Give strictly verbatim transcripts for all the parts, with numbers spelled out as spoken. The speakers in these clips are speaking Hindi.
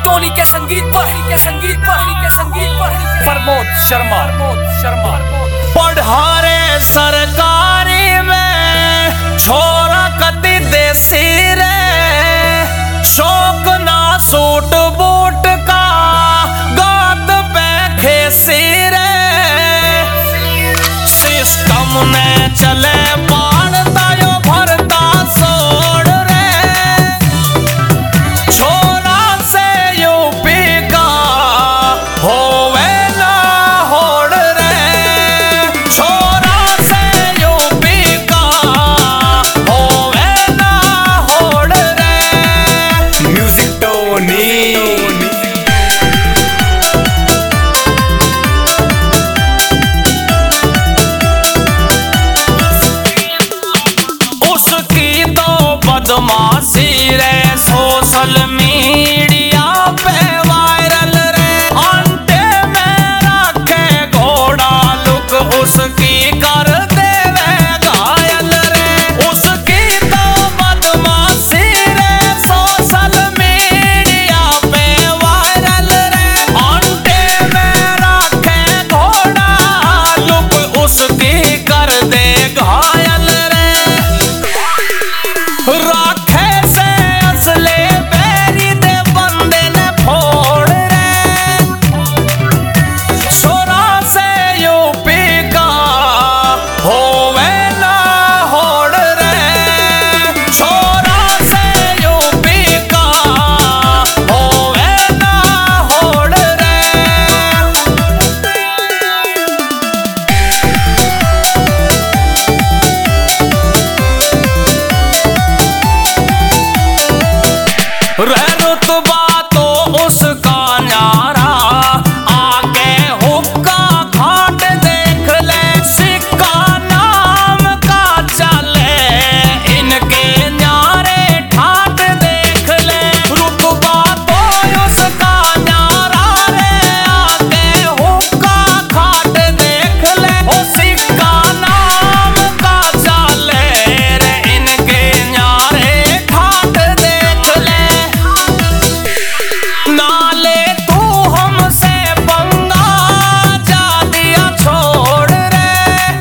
टोनी के संगीत पर के संगीत पर के संगीत पर प्रमोद शर्मा प्रमोद शर्मा पढ़ारे सरकारी में छोरा कति देसी रे शौक ना सूट बूट का गात पे खेसी रे सिस्टम ने चले पाड़ता यो भरता सोड़ रे छोरा से यूपी का होवे ना होड़ रे छोरा से यूपी का होवे ना होड़ रे म्यूजिक टोनी बदमाशी रे सोशल मीडिया पे वायरल रे अंटे में रखे घोड़ा लुक उसकी कर देवे घायल रे उसकी तो बदमाशी रे सोशल मीडिया पे वायरल रे अंटे में रखे घोड़ा लुक उसकी कर दे घायल रे राखे से असले बेरी दे बंदे ने फोड़ रे छोरा से यूपी का होवे ना होड़ रे छोरा से यूपी का होवे ना होड़ रे रे रुतबा तो उसका न्यारा आगे हुक्का घाट देख ले सिक्का नाम का चले इनके न्यारे ठाट देख ले रुतबा तो उसका न्यारा रे आगे हुक्का घाट देख ले ओ सिक्का नाम का चले रे इनके न्यारे ठाट देख ले नाले तू हमसे पंगा जा दिया छोड़ रे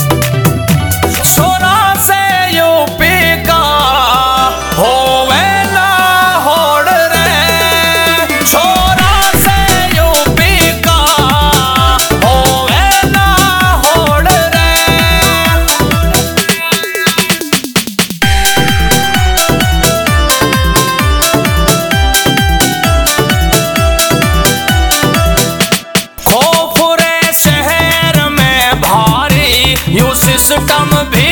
छोरा से यूपी का होवे ना होड़ रे छोरा से यूपी का होवे ना होड़ रे खौफ रे शहर में भारी यू सिस्टम भी